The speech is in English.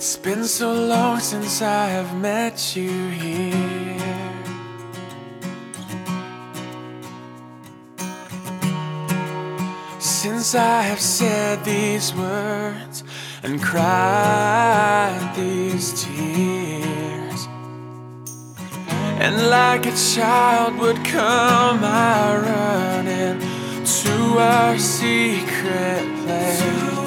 It's been so long since I have met you here. Since I have said these words and cried these tears, and like a child would come I running to our secret place.